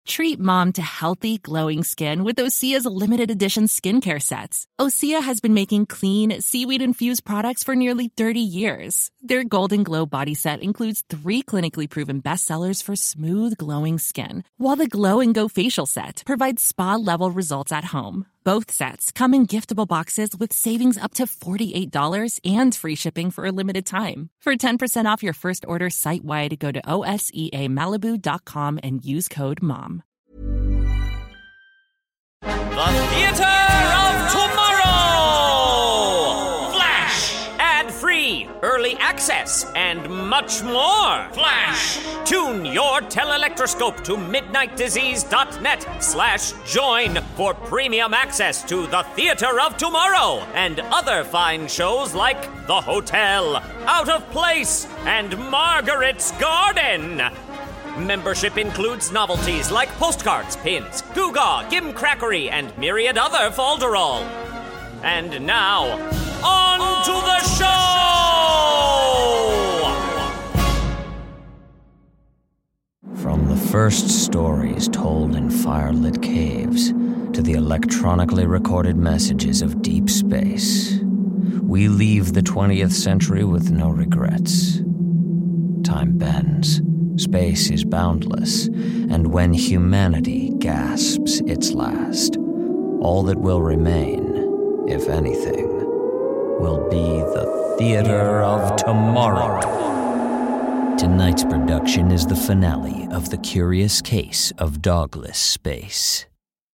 Treat mom to healthy, glowing skin with Osea's limited edition skincare sets. Osea has been making clean, seaweed-infused products for nearly 30 years. Their Golden Glow body set includes 3 clinically proven bestsellers for smooth, glowing skin, while the Glow and Go facial set provides spa-level results at home. Both sets come in giftable boxes with savings up to $48 and free shipping for a limited time. For 10% off your first order site-wide, go to OSEAMalibu.com and use code MOM. The Theater of Tomorrow! Flash! Ad-free, early access, and much more. Flash! Tune your telelectroscope to midnightdisease.net/join for premium access to The Theater of Tomorrow and other fine shows like The Hotel, Out of Place, and Margaret's Garden. Membership includes novelties like postcards, pins, Goo-Gaw, Gimcrackery, and myriad other folderol. And now, on to the show! From the first stories told in firelit caves to the electronically recorded messages of deep space, we leave the 20th century with no regrets. Time bends. Space is boundless, and when humanity gasps its last, all that will remain, if anything, will be the Theater of Tomorrow. Tonight's production is the finale of The Curious Case of Dogless Space.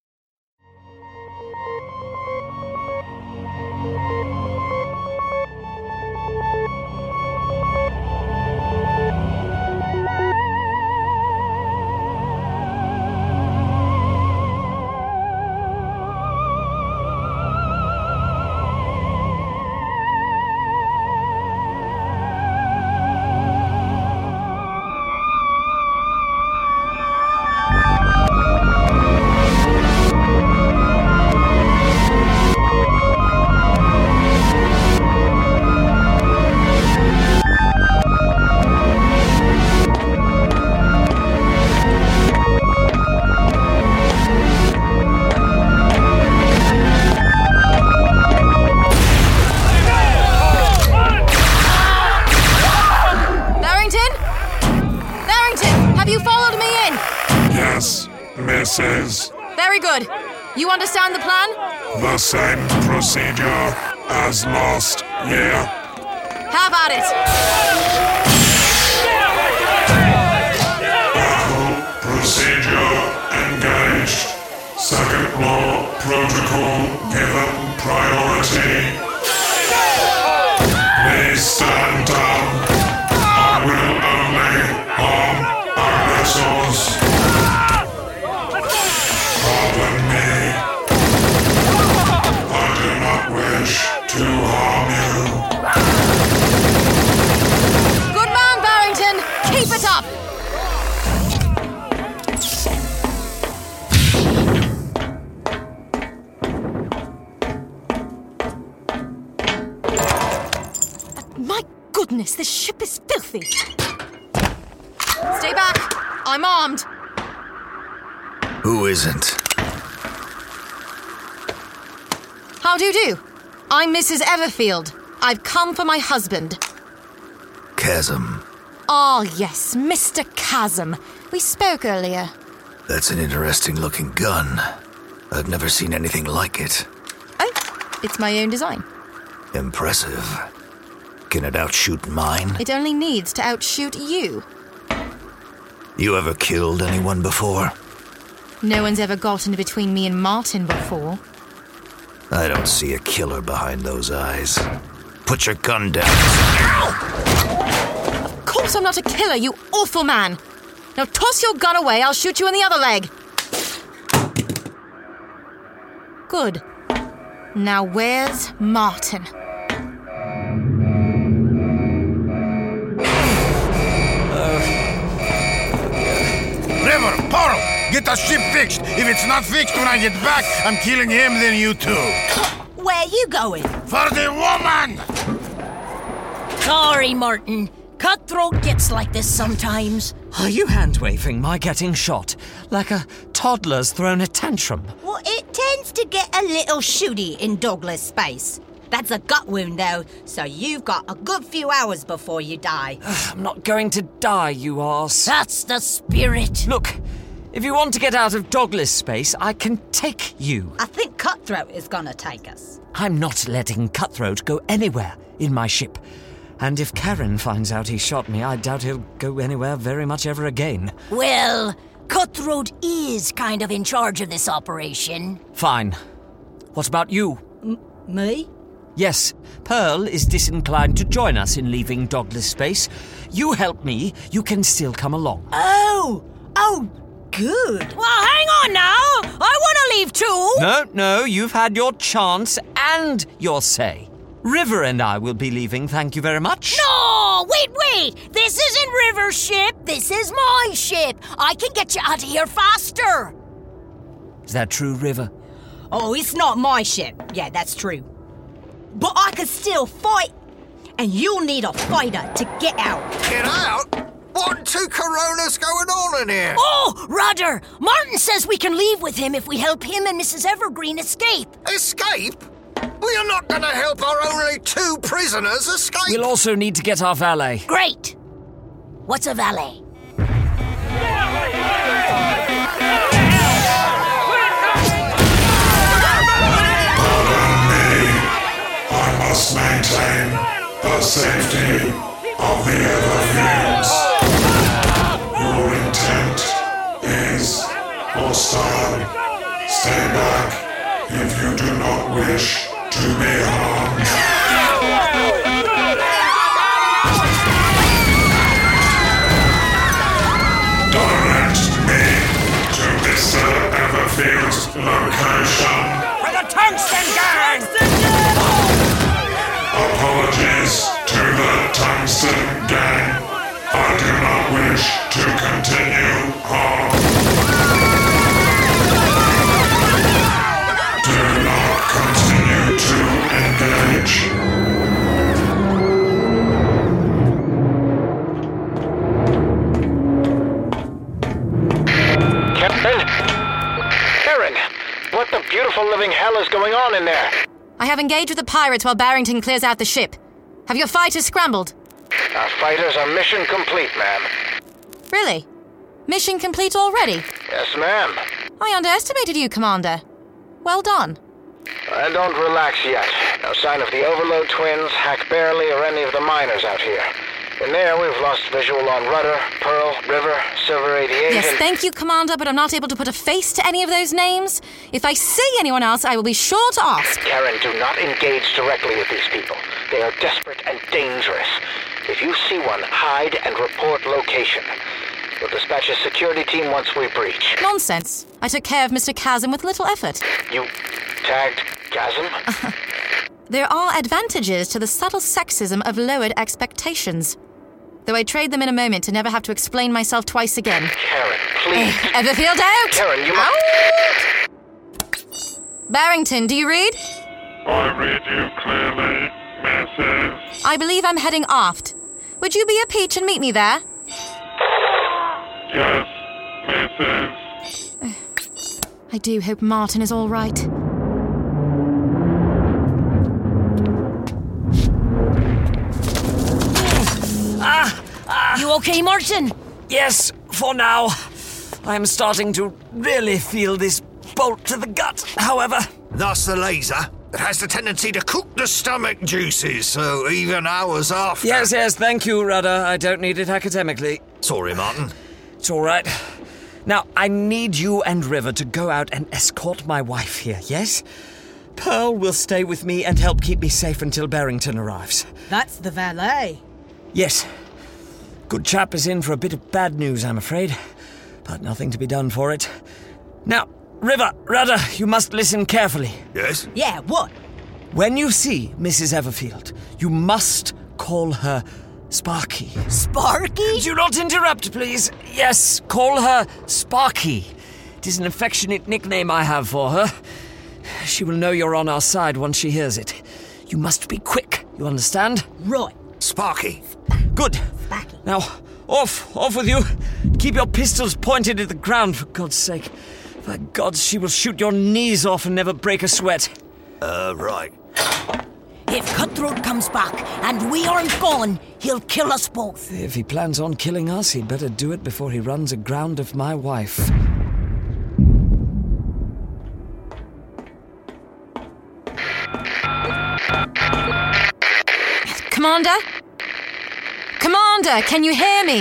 Very good. You understand the plan? The same procedure as last year. Have at it. Battle procedure engaged. Second law protocol given priority. Please stand down. I will only harm aggressors. Pardon me. I do not wish to harm you. Good man, Barrington. Keep it up. My goodness, this ship is filthy. Stay back. I'm armed. Who isn't? How do you do? I'm Mrs. Everfield. I've come for my husband. Chasm. Ah, yes, Mr. Chasm. We spoke earlier. That's an interesting-looking gun. I've never seen anything like it. Oh, it's my own design. Impressive. Can it outshoot mine? It only needs to outshoot you. You ever killed anyone before? No one's ever gotten between me and Martin before. I don't see a killer behind those eyes. Put your gun down. Ow! Of course I'm not a killer, you awful man. Now toss your gun away, I'll shoot you in the other leg. Good. Now where's Martin? River, Pearl, get the ship fixed. If it's not fixed when I get back, I'm killing him, then you too. Where you going? For the woman! Sorry, Martin. Cutthroat gets like this sometimes. Are you hand-waving my getting shot like a toddler's thrown a tantrum? Well, it tends to get a little shooty in Douglas space. That's a gut wound, though, so you've got a good few hours before you die. I'm not going to die, you arse. That's the spirit. Look, if you want to get out of Douglas space, I can take you. I think Cutthroat is gonna take us. I'm not letting Cutthroat go anywhere in my ship. And if Karen finds out he shot me, I doubt he'll go anywhere very much ever again. Well, Cutthroat is kind of in charge of this operation. Fine. What about you? Me? Yes, Pearl is disinclined to join us in leaving Douglas space. You help me, you can still come along. Oh, good. Well, hang on now. I want to leave too. No, you've had your chance and your say. River and I will be leaving, thank you very much. No, wait. This isn't River's ship. This is my ship. I can get you out of here faster. Is that true, River? Oh, it's not my ship. Yeah, that's true. But I can still fight. And you'll need a fighter to get out. Get out? What two coronas going on in here? Oh, Rudder! Martin says we can leave with him if we help him and Mrs. Evergreen escape. Escape? We are not going to help our only two prisoners escape. We'll also need to get our valet. Great. What's a valet? I must maintain the safety of the Everfields. Your intent is hostile. Stay back if you do not wish to be harmed. Direct me to Mr. Everfield's location. For the Tungsten Gang! Apologies to the Tungsten Gang. I do not wish to continue on. Do not continue to engage. Karen, what the beautiful living hell is going on in there? I have engaged with the pirates while Barrington clears out the ship. Have your fighters scrambled? Our fighters are mission complete, ma'am. Really? Mission complete already? Yes, ma'am. I underestimated you, Commander. Well done. And don't relax yet. No sign of the Overload twins, Hack Barely, or any of the miners out here. In there, we've lost visual on Rudder, Pearl, River, Silver 88, Yes, and... thank you, Commander, but I'm not able to put a face to any of those names. If I see anyone else, I will be sure to ask. Karen, do not engage directly with these people. They are desperate and dangerous. If you see one, hide and report location. We'll dispatch a security team once we breach. Nonsense. I took care of Mr. Chasm with little effort. You tagged Chasm? There are advantages to the subtle sexism of lowered expectations. Though I trade them in a moment to never have to explain myself twice again. Karen, please. Everfield out! Karen, you must... Barrington, do you read? I read you clearly, Mrs. I believe I'm heading aft. Would you be a peach and meet me there? Yes, Mrs. I do hope Martin is all right. You okay, Martin? Yes, for now. I'm starting to really feel this bolt to the gut, however. That's the laser. It has the tendency to cook the stomach juices, so even hours after... Yes, thank you, Rudder. I don't need it academically. Sorry, Martin. It's all right. Now, I need you and River to go out and escort my wife here, yes? Pearl will stay with me and help keep me safe until Barrington arrives. That's the valet. Yes. Good chap is in for a bit of bad news, I'm afraid. But nothing to be done for it. Now, River, Rudder, you must listen carefully. Yes? Yeah, what? When you see Mrs. Everfield, you must call her Sparky. Sparky? Do not interrupt, please. Yes, call her Sparky. It is an affectionate nickname I have for her. She will know you're on our side once she hears it. You must be quick, you understand? Right. Sparky. Good. Sparky. Now, off with you. Keep your pistols pointed at the ground, for God's sake. By God, she will shoot your knees off and never break a sweat. Right. If Cutthroat comes back and we aren't gone, he'll kill us both. If he plans on killing us, he'd better do it before he runs aground of my wife. Commander? Commander, can you hear me?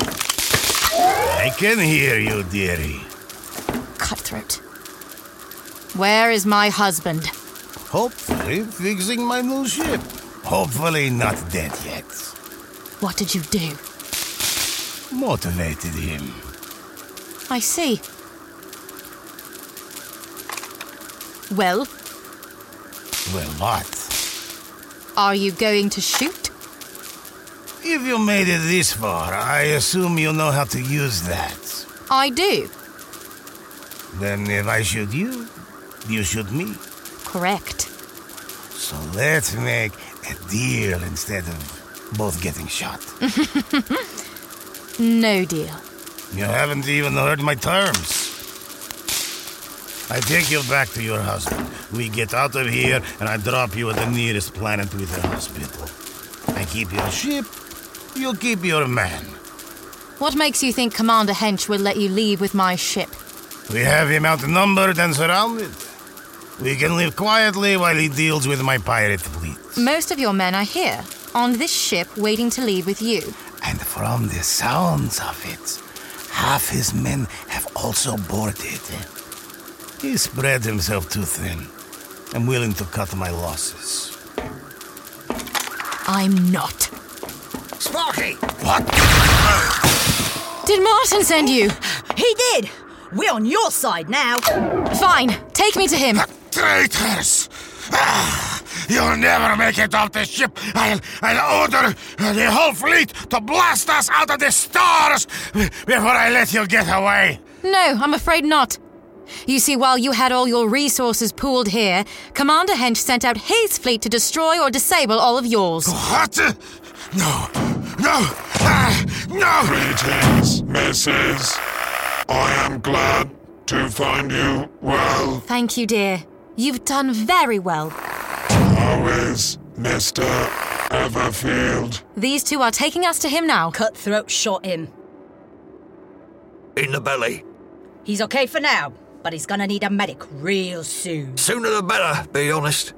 I can hear you, dearie. Cutthroat. Where is my husband? Hopefully fixing my new ship. Hopefully not dead yet. What did you do? Motivated him. I see. Well? Well, what? Are you going to shoot? If you made it this far, I assume you know how to use that. I do. Then if I shoot you, you shoot me. Correct. So let's make a deal instead of both getting shot. No deal. You haven't even heard my terms. I take you back to your husband. We get out of here, and I drop you at the nearest planet with a hospital. I keep your ship, you keep your man. What makes you think Commander Hench will let you leave with my ship? We have him outnumbered and surrounded. We can live quietly while he deals with my pirate fleet. Most of your men are here, on this ship, waiting to leave with you. And from the sounds of it, half his men have also boarded. He spread himself too thin. I'm willing to cut my losses. I'm not. Sparky! What? Did Martin send you? He did! We're on your side now. Fine, take me to him. Traitors! You'll never make it off the ship. I'll order the whole fleet to blast us out of the stars before I let you get away. No, I'm afraid not. You see, while you had all your resources pooled here, Commander Hench sent out his fleet to destroy or disable all of yours. What? No. No! Greetings, Mrs. I am glad to find you well. Thank you, dear. You've done very well. How is Mr. Everfield? These two are taking us to him now. Cutthroat shot him. In the belly. He's okay for now, but he's gonna need a medic real soon. Sooner the better, be honest.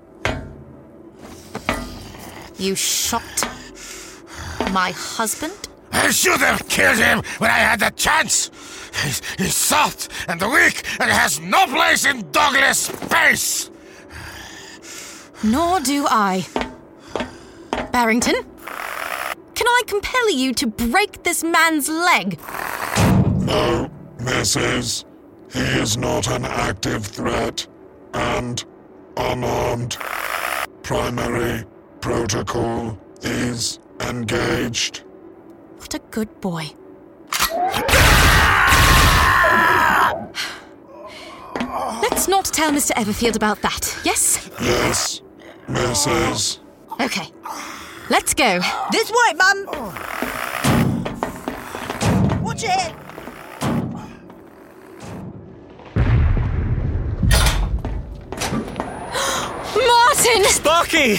You shot my husband? I should have killed him when I had the chance. He's soft and weak and has no place in Douglas space. Nor do I. Barrington, can I compel you to break this man's leg? No, Mrs. He is not an active threat and unarmed. Primary protocol is engaged. What a good boy. Let's not tell Mr. Everfield about that, yes? Yes, Mrs. Okay. Let's go. This way, Mum! Watch it! Martin! Sparky!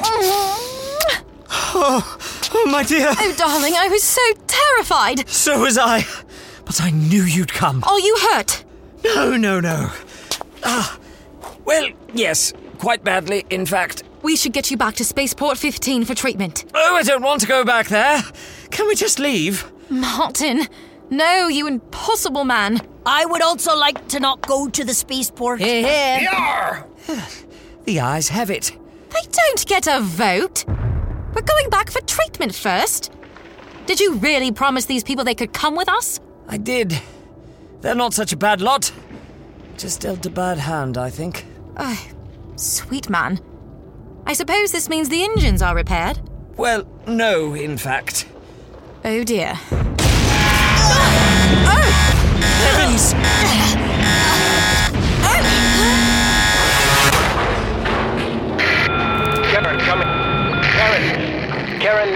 Oh, my dear. Oh, darling, I was so terrified. So was I. But I knew you'd come. Are you hurt? No. Well, yes. Quite badly, in fact. We should get you back to Spaceport 15 for treatment. Oh, I don't want to go back there. Can we just leave? Martin. No, you impossible man. I would also like to not go to the spaceport. Here, here. Yar! The eyes have it. They don't get a vote. We're going back for treatment first. Did you really promise these people they could come with us? I did. They're not such a bad lot. Just dealt a bad hand, I think. Sweet man. I suppose this means the engines are repaired? Well, no, in fact. Oh dear. Heavens! Karen, come in. Karen, this is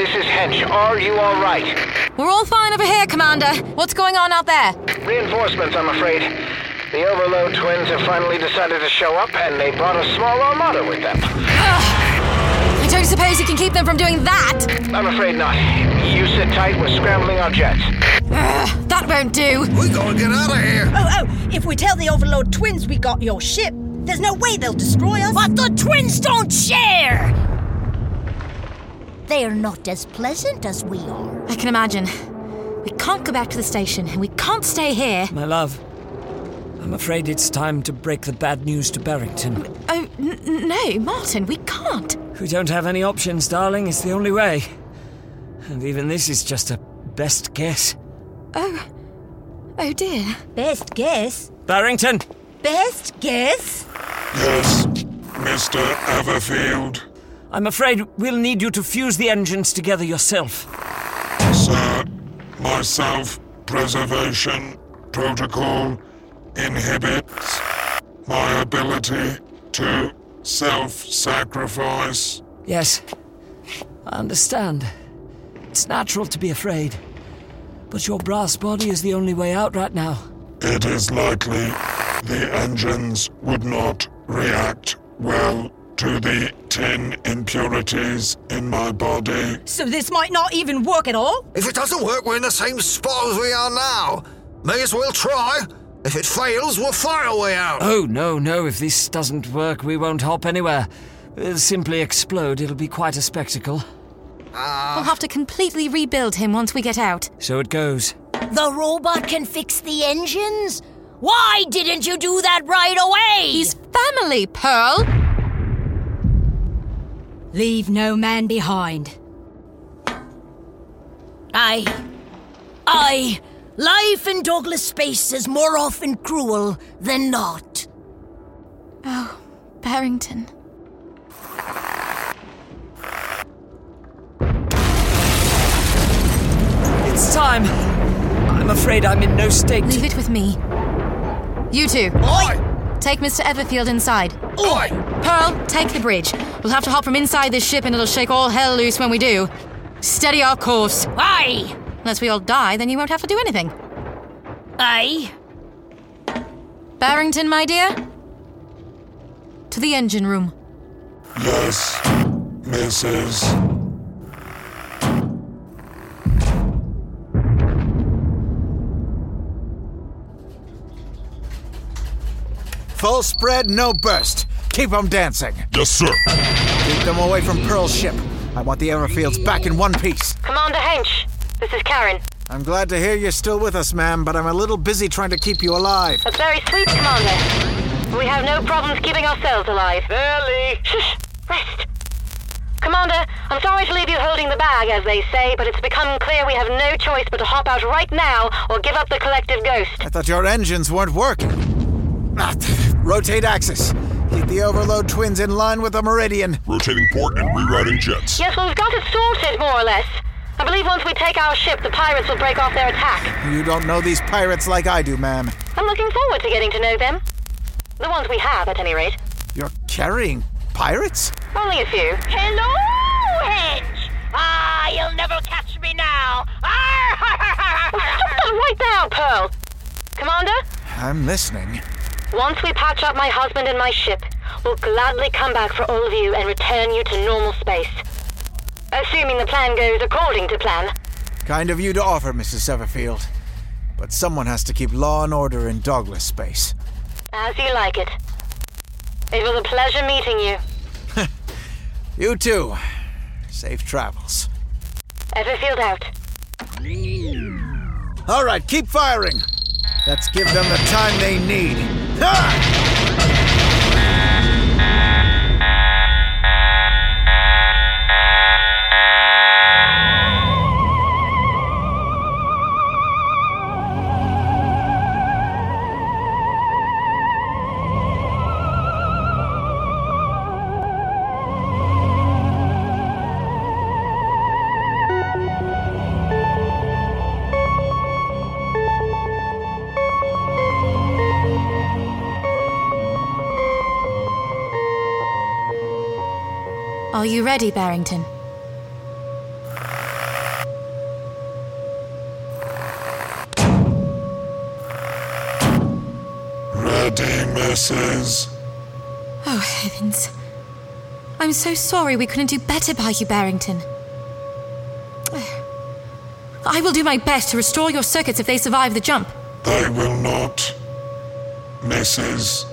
Hench, are you all right? We're all fine over here, Commander. What's going on out there? Reinforcements, I'm afraid. The Overload twins have finally decided to show up, and they brought a small armada with them. I don't suppose you can keep them from doing that? I'm afraid not. You sit tight, we're scrambling our jets. That won't do. We gotta get out of here. Oh, if we tell the Overload twins we got your ship, there's no way they'll destroy us. But the twins don't share! They're not as pleasant as we are. I can imagine. We can't go back to the station, and we can't stay here. My love, I'm afraid it's time to break the bad news to Barrington. Oh, no, Martin, we can't. We don't have any options, darling. It's the only way. And even this is just a best guess. Oh dear. Best guess? Barrington! Best guess? Yes, Mr. Everfield. I'm afraid we'll need you to fuse the engines together yourself. Sir, my self-preservation protocol inhibits my ability to self-sacrifice. Yes, I understand. It's natural to be afraid. But your brass body is the only way out right now. It is likely the engines would not react well to the tin impurities in my body. So this might not even work at all? If it doesn't work, we're in the same spot as we are now. May as well try. If it fails, we'll fire our way out. Oh, no. If this doesn't work, we won't hop anywhere. We'll simply explode. It'll be quite a spectacle. We'll have to completely rebuild him once we get out. So it goes. The robot can fix the engines? Why didn't you do that right away? He's family, Pearl. Leave no man behind. Life in Douglas space is more often cruel than not. Oh, Barrington. It's time. I'm afraid I'm in no state. Leave it with me. You two. Oi! Take Mr. Everfield inside. Oi! Pearl, take the bridge. We'll have to hop from inside this ship and it'll shake all hell loose when we do. Steady our course. Aye! Unless we all die, then you won't have to do anything. Aye? Barrington, my dear? To the engine room. Yes, Mrs. Full spread, no burst. Keep them dancing. Yes, sir. Keep them away from Pearl's ship. I want the Everfields back in one piece. Commander Hench, this is Karen. I'm glad to hear you're still with us, ma'am, but I'm a little busy trying to keep you alive. That's very sweet, Commander. We have no problems keeping ourselves alive. Barely. Shush! Rest! Commander, I'm sorry to leave you holding the bag, as they say, but it's become clear we have no choice but to hop out right now or give up the collective ghost. I thought your engines weren't working. Rotate axis. Keep the Overload twins in line with the Meridian. Rotating port and rerouting jets. Yes, well, we've got it sorted, more or less. I believe once we take our ship, the pirates will break off their attack. You don't know these pirates like I do, ma'am. I'm looking forward to getting to know them. The ones we have, at any rate. You're carrying pirates? Only a few. Hello, Hedge! You'll never catch me now! Stop that right now, Pearl! Commander? I'm listening. Once we patch up my husband and my ship, we'll gladly come back for all of you and return you to normal space. Assuming the plan goes according to plan. Kind of you to offer, Mrs. Severfield. But someone has to keep law and order in Douglas space. As you like it. It was a pleasure meeting you. You too. Safe travels. Everfield out. All right, keep firing. Let's give them the time they need. Ha! Are you ready, Barrington? ready, Mrs. Oh, heavens. I'm so sorry we couldn't do better by you, Barrington. I will do my best to restore your circuits if they survive the jump. They will not, Mrs.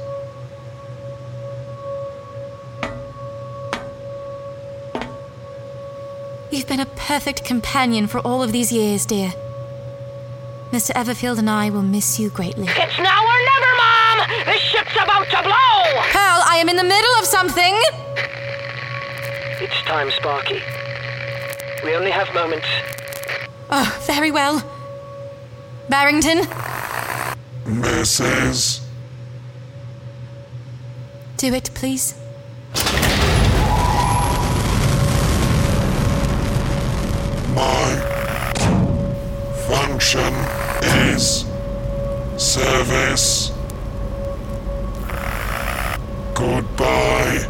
You've been a perfect companion for all of these years, dear. Mr. Everfield and I will miss you greatly. It's now or never, Mom! The ship's about to blow! Pearl, I am in the middle of something! It's time, Sparky. We only have moments. Oh, very well. Barrington? Mrs. Do it, please. My function is service. Goodbye,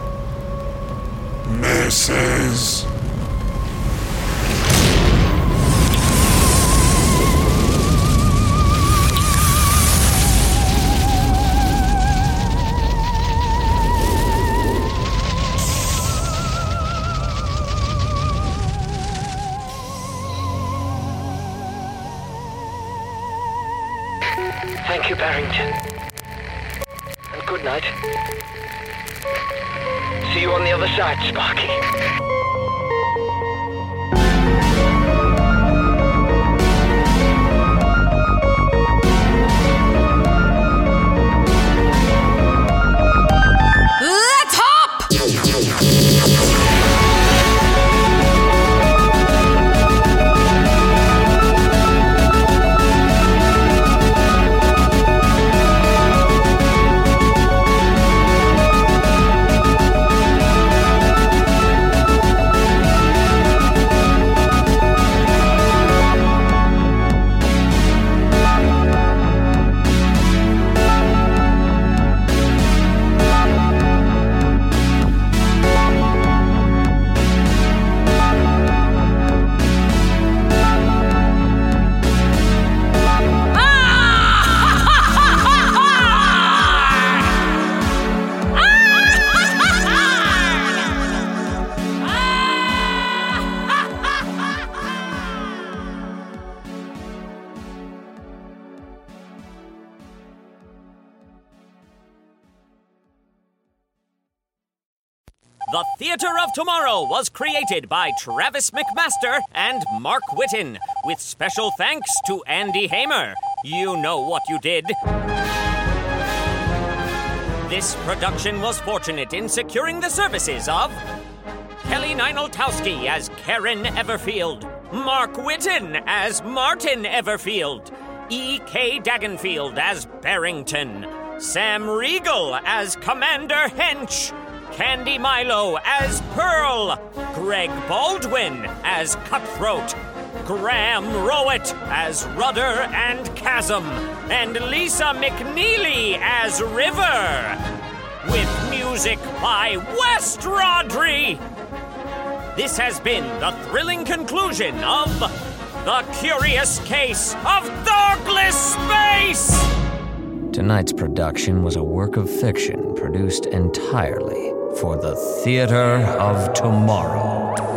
Mrs. Thank you, Barrington. And good night. See you on the other side, Sparky. Let's hop! The Theater of Tomorrow was created by Travis McMaster and Mark Whitten, with special thanks to Andy Hamer. You know what you did. This production was fortunate in securing the services of Kelly Nineltowski as Karen Everfield, Mark Whitten as Martin Everfield, E.K. Dagenfield as Barrington, Sam Riegel as Commander Hench, Candy Milo as Pearl, Greg Baldwin as Cutthroat, Graham Rowett as Rudder and Chasm, and Lisa McNeely as River, with music by West Rodri. This has been the thrilling conclusion of The Curious Case of Dogless Space! Tonight's production was a work of fiction produced entirely for the Theater of Tomorrow.